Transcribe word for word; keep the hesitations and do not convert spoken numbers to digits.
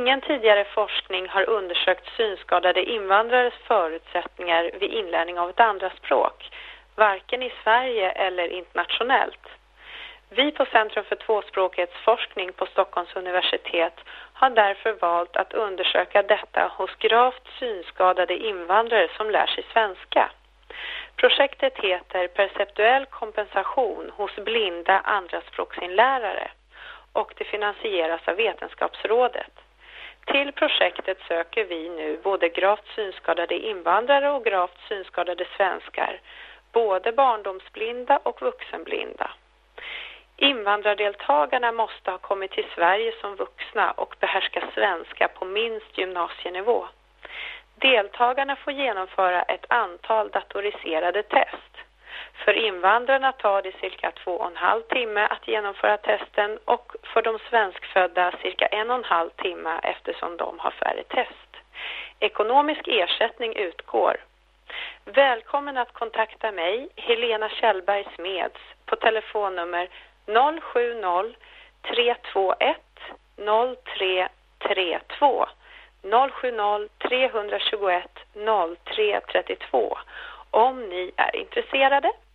Ingen tidigare forskning har undersökt synskadade invandrares förutsättningar vid inlärning av ett andra språk, varken i Sverige eller internationellt. Vi på Centrum för tvåspråkighetsforskning på Stockholms universitet har därför valt att undersöka detta hos gravt synskadade invandrare som lär sig svenska. Projektet heter Perceptuell kompensation hos blinda andraspråksinlärare och det finansieras av Vetenskapsrådet. Till projektet söker vi nu både gravt synskadade invandrare och gravt synskadade svenskar, både barndomsblinda och vuxenblinda. Invandrardeltagarna måste ha kommit till Sverige som vuxna och behärska svenska på minst gymnasienivå. Deltagarna får genomföra ett antal datoriserade test. För invandrarna tar det cirka två och en halv timme att genomföra testen och för de svenskfödda cirka en och en halv timme eftersom de har färre test. Ekonomisk ersättning utgår. Välkommen att kontakta mig, Helena Kjellberg Smeds, på telefonnummer noll sju noll tre två ett noll tre tre två noll sju noll tre två ett noll tre tre två om ni är intresserade.